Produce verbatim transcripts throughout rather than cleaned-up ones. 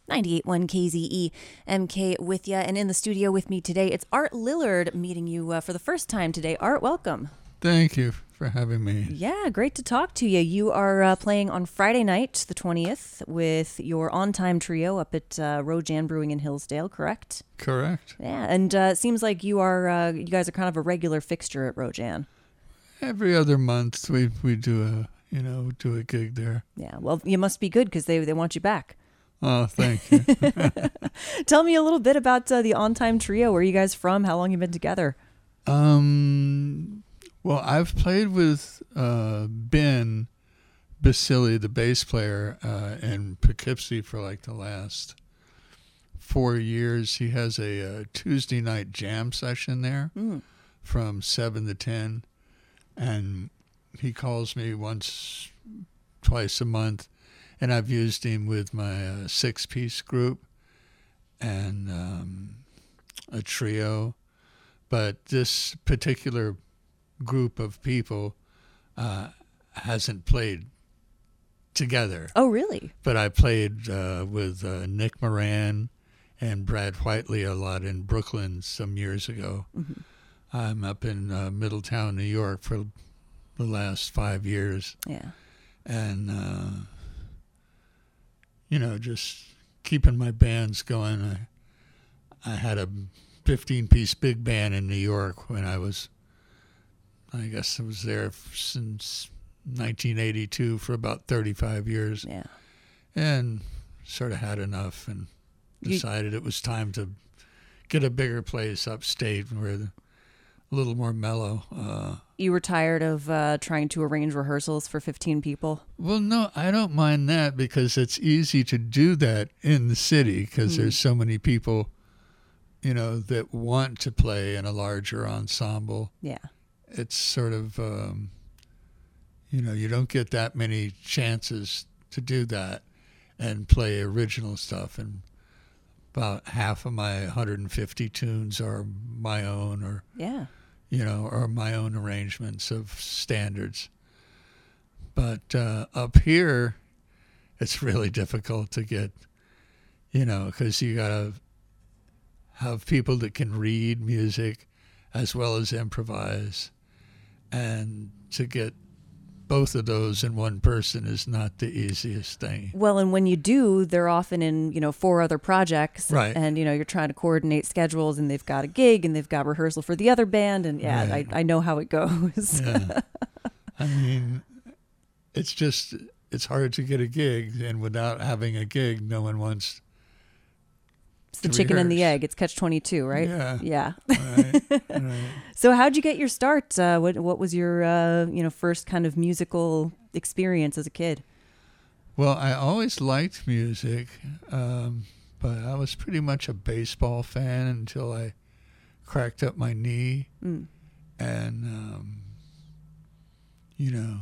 ninety-eight point one K Z E M K with you. And in the studio with me today, it's Art Lillard meeting you uh, for the first time today. Art, welcome. Thank you for having me. Yeah, great to talk to you. You are uh, playing on Friday night, the twentieth, with your on-time trio up at uh, Rojan Brewing in Hillsdale, correct? Correct. Yeah, and uh, it seems like you are uh, you guys are kind of a regular fixture at Rojan. Every other month we we do a you know do a gig there. Yeah, well, you must be good because they they want you back. Oh, thank you. Tell me a little bit about uh, the on-time trio. Where are you guys from? How long you been together? Um. Well, I've played with uh, Ben Basili, the bass player, uh, in Poughkeepsie for like the last four years. He has a, a Tuesday night jam session there mm. from seven to ten. And he calls me once, twice a month. And I've used him with my uh, six-piece group and um, a trio. But this particular group of people uh, hasn't played together. Oh, really? But I played uh, with uh, Nick Moran and Brad Whiteley a lot in Brooklyn some years ago. Mm-hmm. I'm up in uh, Middletown, New York for the last five years. Yeah. And, uh, you know, just keeping my bands going. I, I had a fifteen-piece big band in New York when I was I guess I was there since nineteen eighty-two for about thirty-five years. Yeah. And sort of had enough and decided you, it was time to get a bigger place upstate where the, a little more mellow. Uh, you were tired of uh, trying to arrange rehearsals for fifteen people? Well, no, I don't mind that because it's easy to do that in the city because mm. there's so many people, you know, that want to play in a larger ensemble. Yeah. It's sort of, um, you know, you don't get that many chances to do that and play original stuff. And about half of my one hundred fifty tunes are my own or, yeah, you know, or my own arrangements of standards. But uh, up here, it's really difficult to get, you know, because you got to have people that can read music as well as improvise. And to get both of those in one person is not the easiest thing. Well, and when you do, they're often in, you know, four other projects. Right. And, you know, you're trying to coordinate schedules and they've got a gig and they've got rehearsal for the other band. And, yeah, right. I, I know how it goes. Yeah. I mean, it's just, it's hard to get a gig. And without having a gig, no one wants It's the chicken rehearse. and the egg. It's catch twenty-two, right? Yeah. Yeah. Right. Right. So how'd you get your start? Uh, what What was your uh, you know first kind of musical experience as a kid? Well, I always liked music, um, but I was pretty much a baseball fan until I cracked up my knee, mm. and um, you know,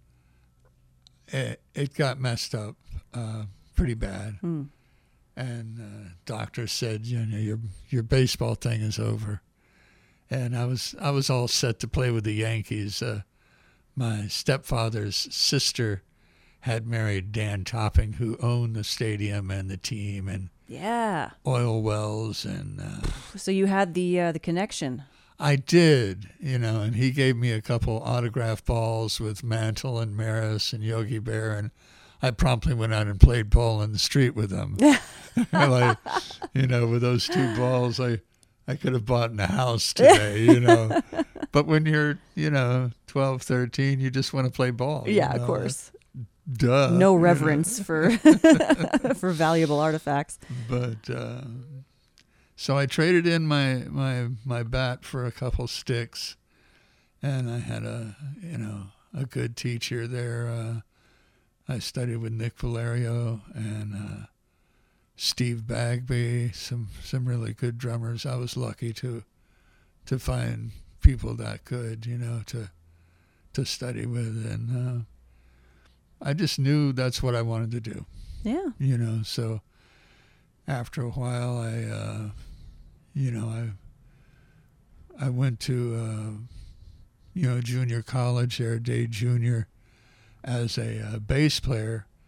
it it got messed up uh, pretty bad. Mm. And uh, doctor said, you know, your your baseball thing is over. And I was I was all set to play with the Yankees. Uh, my stepfather's sister had married Dan Topping, who owned the stadium and the team and yeah, oil wells and. Uh, so you had the uh, the connection. I did, you know, and he gave me a couple autograph balls with Mantle and Maris and Yogi Bear, and I promptly went out and played ball in the street with them. Like, you know, with those two balls, I, I could have bought in a house today, you know. But when you're, you know, twelve, thirteen, you just want to play ball. Yeah, you know? Of course. Duh. No reverence for for valuable artifacts. But uh, so I traded in my, my my bat for a couple sticks, and I had a, you know, a good teacher there. Uh, I studied with Nick Valerio and uh, Steve Bagby, some some really good drummers. I was lucky to to find people that good, you know, to to study with, and uh, I just knew that's what I wanted to do. Yeah, you know. So after a while, I, uh, you know, I I went to uh, you know junior college there, Day Junior, as a uh, bass player.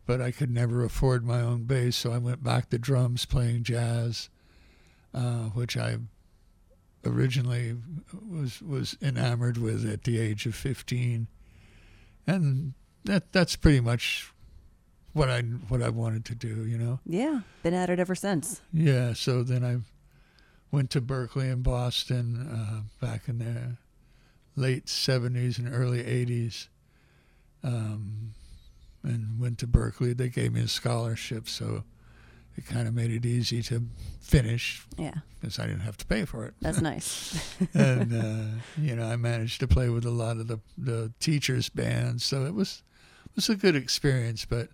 but I could never afford my own bass, so I went back to drums, playing jazz, uh, which I originally was was enamored with at the age of fifteen, and that that's pretty much what I what I wanted to do, you know. Yeah, been at it ever since. Yeah, so then I went to Berklee in Boston uh, back in the late seventies and early eighties, um, and went to Berklee. They gave me a scholarship, so it kind of made it easy to finish. Yeah, because I didn't have to pay for it. That's nice. And uh, you know, I managed to play with a lot of the the teachers' bands, so it was it was a good experience. But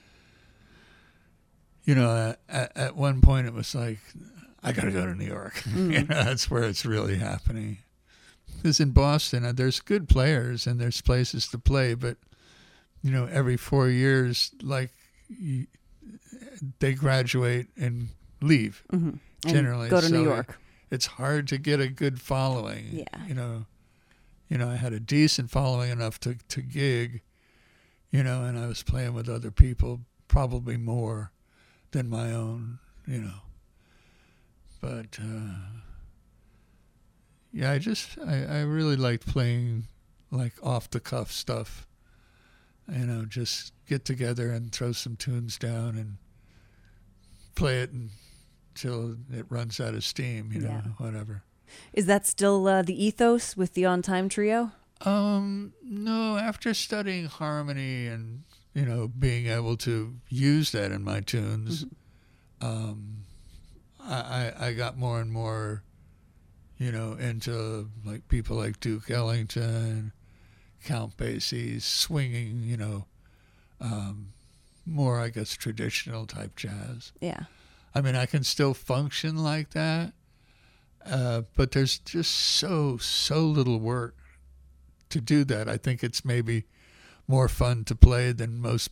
you know, at, at one point it was like, I got to go to New York. Mm. You know, that's where it's really happening. Because in Boston, uh, there's good players and there's places to play, but you know, every four years, like you, they graduate and leave. Mm-hmm. Generally, and go to so New York. It's hard to get a good following. Yeah, you know, you know, I had a decent following enough to to gig, you know, and I was playing with other people, probably more than my own, you know. But uh, yeah, I just I, I really liked playing like off the cuff stuff. You know, just get together and throw some tunes down and play it until it runs out of steam, you know, yeah. whatever. Is that still uh, the ethos with the On Time Trio? Um, no, after studying harmony and, you know, being able to use that in my tunes, mm-hmm. um, I, I got more and more, you know, into like people like Duke Ellington, Count Basie, swinging, you know, um, more, I guess, traditional type jazz. Yeah. I mean, I can still function like that, uh, but there's just so, so little work to do that. I think it's maybe more fun to play than most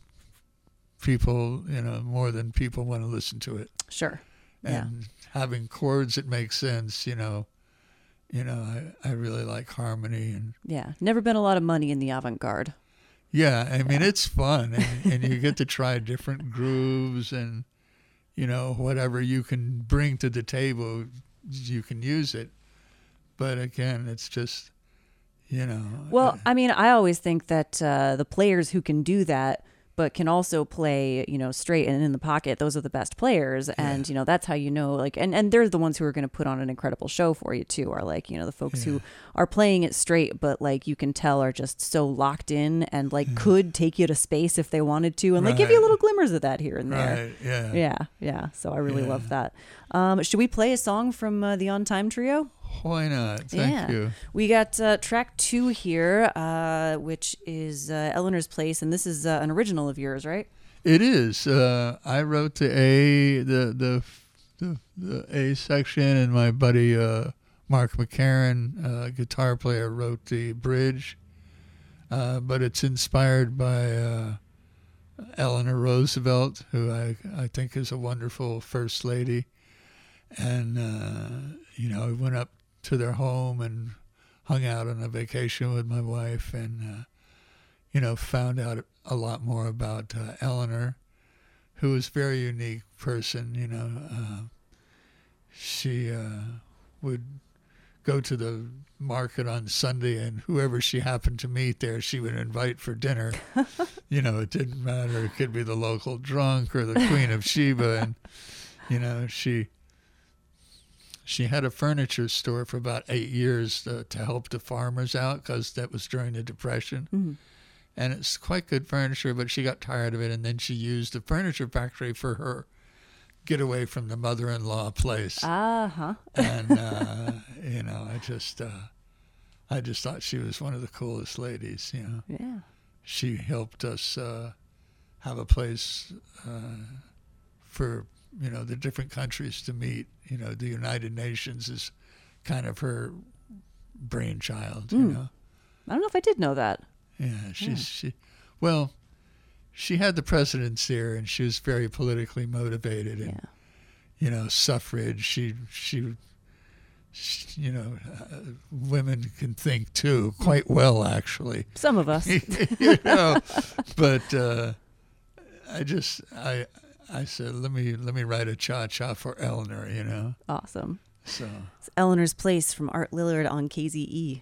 people, you know, more than people want to listen to it. Sure. And yeah. having chords that make sense, you know, you know, I, I really like harmony. And yeah, never been a lot of money in the avant-garde. Yeah, I mean, yeah. it's fun, and, and you get to try different grooves and, you know, whatever you can bring to the table, you can use it. But again, it's just, you know. Well, I mean, I always think that uh, the players who can do that but can also play, you know, straight and in the pocket, those are the best players. And, yeah. you know, that's how you know, like, and, and they're the ones who are going to put on an incredible show for you too, are like, you know, the folks yeah. who are playing it straight, but like you can tell are just so locked in and like yeah. could take you to space if they wanted to and right. like give you little glimmers of that here and there. Right, yeah. Yeah, yeah. So I really yeah. love that. Um, should we play a song from uh, the On Time Trio? Why not? Thank yeah. you. We got uh, track two here, uh, which is uh, Eleanor's Place, and this is uh, an original of yours, right? It is. Uh, I wrote the A, the the the, the A section, and my buddy uh, Mark McCarran, uh, guitar player, wrote the bridge. Uh, but it's inspired by uh, Eleanor Roosevelt, who I I think is a wonderful first lady, and uh, you know, I went up to their home and hung out on a vacation with my wife, and uh, you know, found out a lot more about uh, Eleanor, who was a very unique person. You know, uh, she uh, would go to the market on Sunday, and whoever she happened to meet there, she would invite for dinner. You know, it didn't matter. It could be the local drunk or the Queen of Sheba, and you know, she. She had a furniture store for about eight years uh, to help the farmers out because that was during the Depression. Mm-hmm. And it's quite good furniture, but she got tired of it, and then she used the furniture factory for her getaway from the mother-in-law place. Uh-huh. And, uh, you know, I just, uh, I just thought she was one of the coolest ladies, you know. Yeah. She helped us uh, have a place uh, for, you know, the different countries to meet. You know, the United Nations is kind of her brainchild, you mm. know. I don't know if I did know that. Yeah, she's, yeah. she, well, she had the presidents there, and she was very politically motivated. And, yeah. you know, suffrage, she, she, she you know, uh, women can think, too, quite well, actually. Some of us. You know, but... Uh, I just I I said let me let me write a cha cha for Eleanor, you know. Awesome. So It's Eleanor's Place from Art Lillard on K Z E.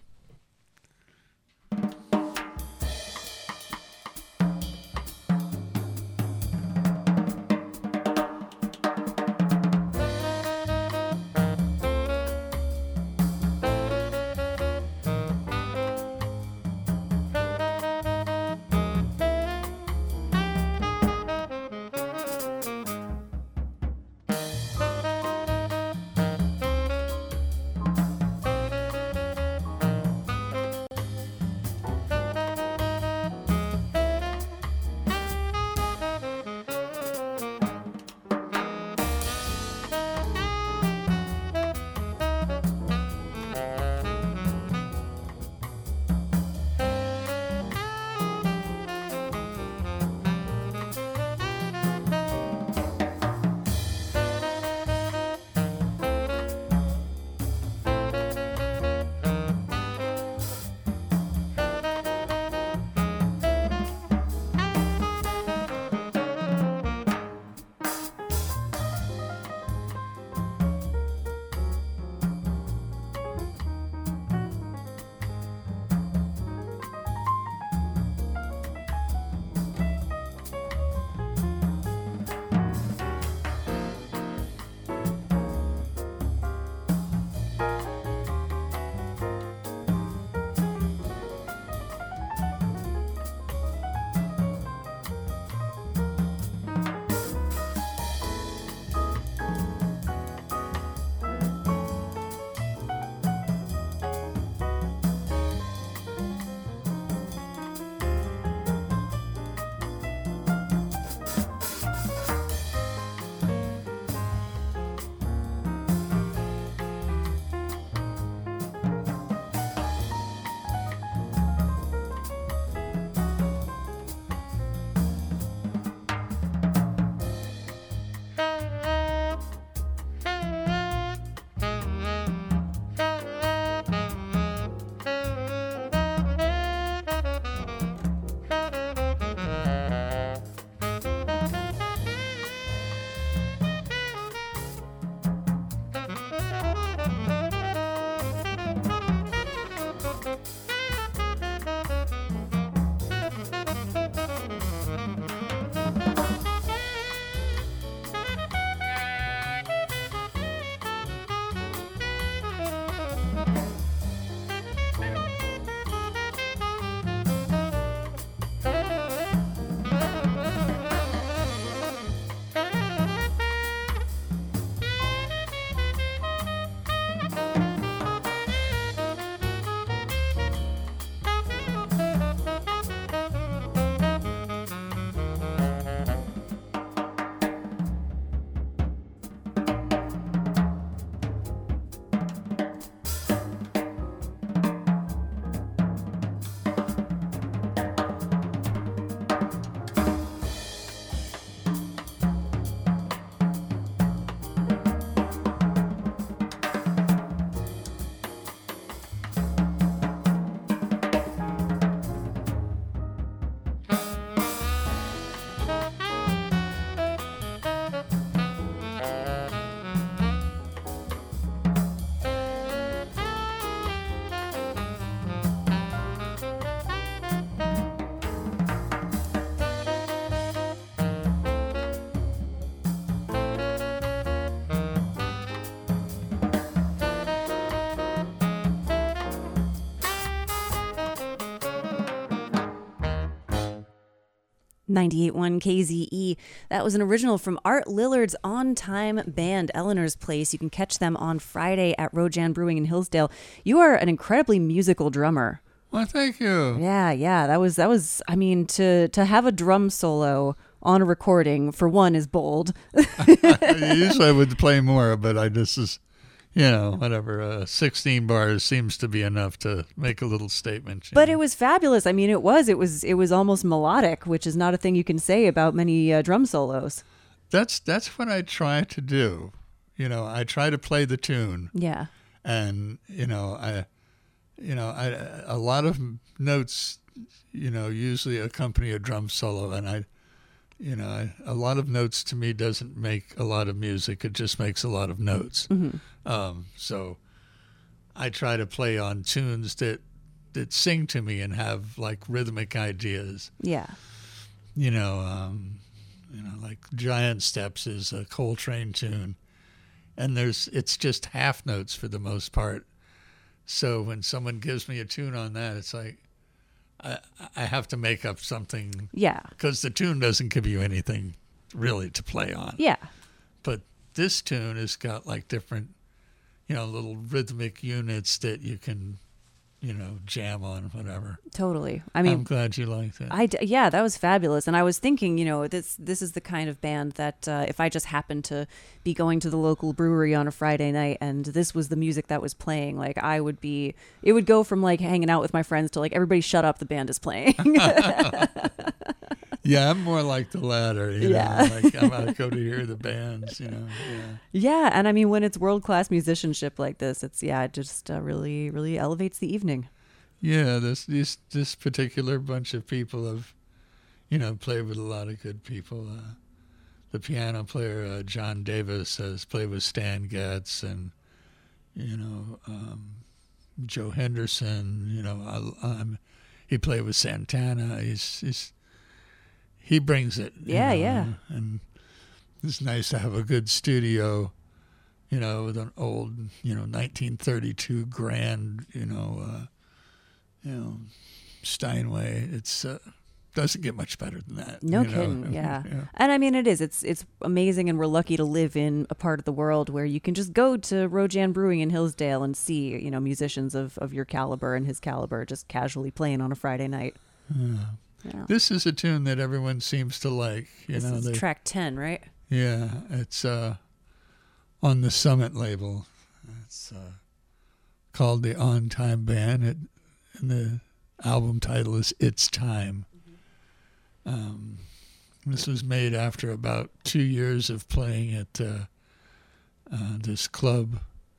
ninety-eight point one K Z E. That was an original from Art Lillard's on-time band, Eleanor's Place. You can catch them on Friday at Rojan Brewing in Hillsdale. You are an incredibly musical drummer. Well, thank you. Yeah, yeah. That was, that was. I mean, to, to have a drum solo on a recording, for one, is bold. Usually I would play more, but I just is, you know, whatever. Uh, sixteen bars seems to be enough to make a little statement. But know? It was fabulous. I mean, it was. It was. It was almost melodic, which is not a thing you can say about many uh, drum solos. That's that's what I try to do. You know, I try to play the tune. Yeah. And you know, I, you know, I a lot of notes, you know, usually accompany a drum solo, and I. you know, I, a lot of notes to me doesn't make a lot of music. It just makes a lot of notes. Mm-hmm. Um, so I try to play on tunes that that sing to me and have like rhythmic ideas. Yeah. You know, um, you know, like Giant Steps is a Coltrane tune, and there's it's just half notes for the most part. So when someone gives me a tune on that, it's like I I have to make up something. Yeah. Because the tune doesn't give you anything really to play on. Yeah. But this tune has got like different, you know, little rhythmic units that you can, you know, jam on, whatever. Totally. I mean, I'm glad you liked it. I d- yeah, that was fabulous. And I was thinking, you know, this this is the kind of band that uh, if I just happened to be going to the local brewery on a Friday night and this was the music that was playing, like I would be, it would go from like hanging out with my friends to like everybody shut up, the band is playing. Yeah, I'm more like the latter. You Yeah. know, like I'm out to go to hear the bands. You know. Yeah. Yeah, and I mean when it's world class musicianship like this, it's yeah, it just uh, really really elevates the evening. Yeah, this this this particular bunch of people have, you know, played with a lot of good people. Uh, the piano player uh, John Davis has played with Stan Getz and, you know, um, Joe Henderson. You know, I, I'm, he played with Santana. He's he's he brings it. you Yeah, know, yeah. And it's nice to have a good studio, you know, with an old, you know, nineteen thirty-two grand, you know. Uh, You know, Steinway. It's uh, doesn't get much better than that. No you know? kidding, yeah. yeah. And I mean, it is. It's it's amazing, and we're lucky to live in a part of the world where you can just go to Rojan Brewing in Hillsdale and see, you know, musicians of, of your caliber and his caliber just casually playing on a Friday night. Yeah. Yeah. This is a tune that everyone seems to like. You This know, is they, track ten, right? yeah, it's uh, on the Summit label. It's uh, called the On Time Band. It, and the album title is It's Time. Mm-hmm. Um, this was made after about two years of playing at uh, uh, this club,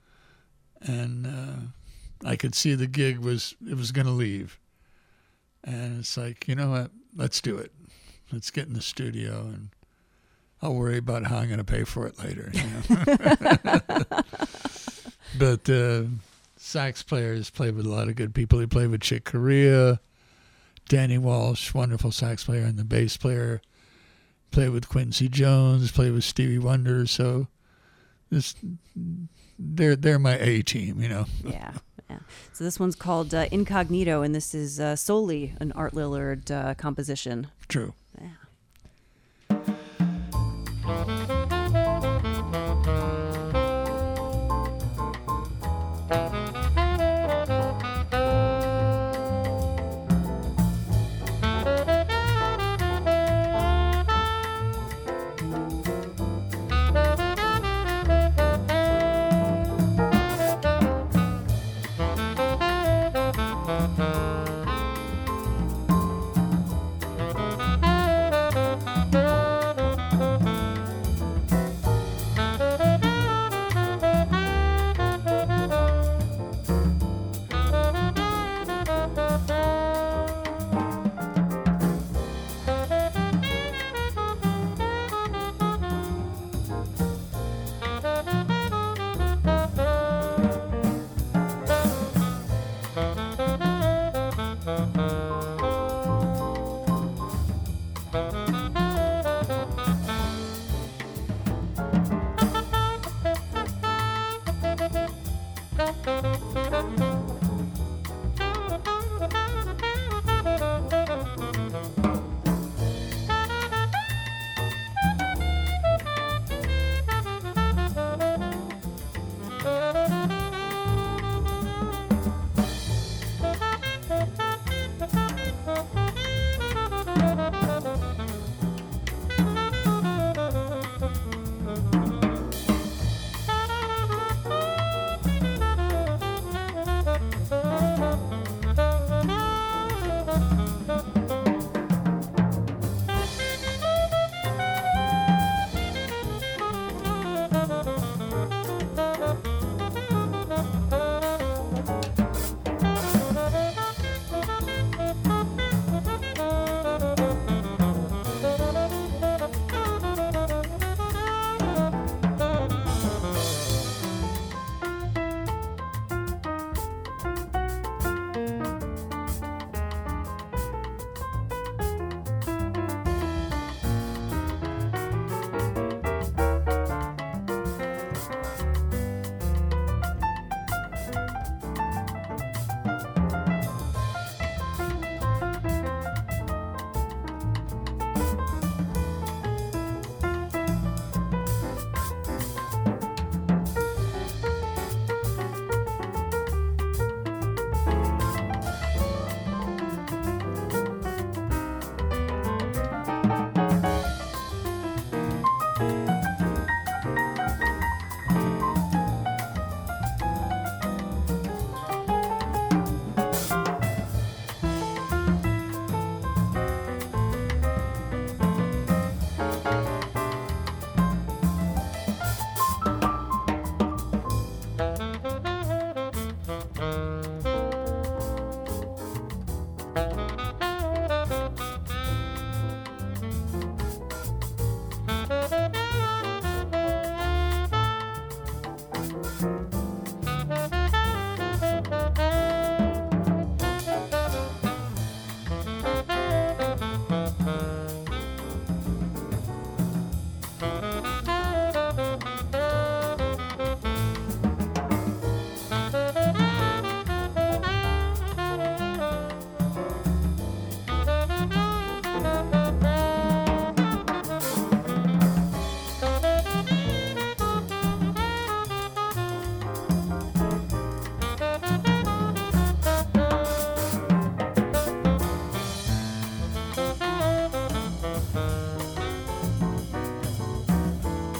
and uh, I could see the gig was it was going to leave, and it's like, you know what? Let's do it. Let's get in the studio, and I'll worry about how I'm going to pay for it later. You know? But uh, sax players played with a lot of good people. He played with Chick Corea, Danny Walsh, wonderful sax player, and the bass player. Played with Quincy Jones, played with Stevie Wonder. So this, they're they're my A team, you know. Yeah, yeah. So this one's called uh, Incognito, and this is uh, solely an Art Lillard uh, composition. True. Yeah.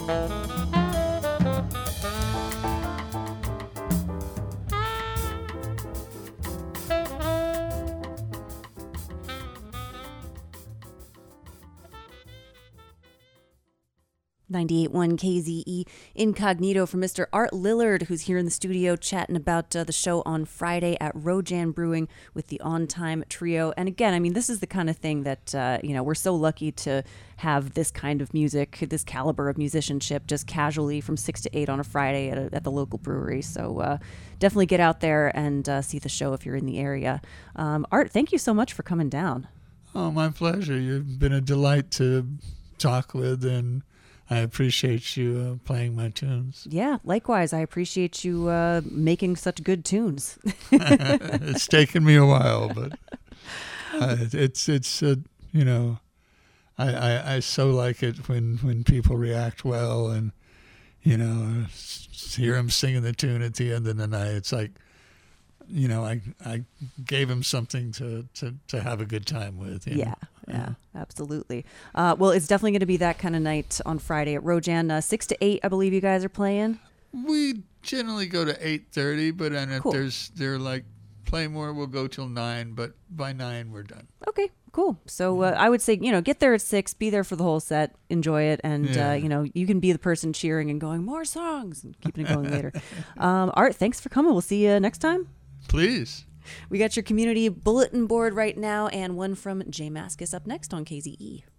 ninety-eight point one K Z E Incognito for Mister Art Lillard, who's here in the studio chatting about uh, the show on Friday at Rojan Brewing with the On Time Trio. And again, I mean, this is the kind of thing that, uh, you know, we're so lucky to have this kind of music, this caliber of musicianship just casually from six to eight on a Friday at, a, at the local brewery. So uh, definitely get out there and uh, see the show if you're in the area. Um, Art, thank you so much for coming down. Oh, my pleasure. You've been a delight to talk with, and I appreciate you uh, playing my tunes. Yeah, likewise. I appreciate you uh, making such good tunes. It's taken me a while, but uh, it's it's uh, you know, I, I I so like it when when people react well, and you know, hear them singing the tune at the end of the night. It's like, you know, I I gave him something to, to, to have a good time with. You Yeah, know? yeah, absolutely. Uh, well, it's definitely going to be that kind of night on Friday at Rojan. Uh, six to eight, I believe you guys are playing. We generally go to eight thirty, but and if Cool. there's they're like play more, we'll go till nine. But by nine, we're done. Okay, cool. So uh, I would say, you know, get there at six, be there for the whole set, enjoy it, and Yeah. uh, you know, you can be the person cheering and going more songs and keeping it going later. Um, Art, thanks for coming. We'll see you next time. Please. We got your community bulletin board right now, and one from Jay Maskus up next on K Z E.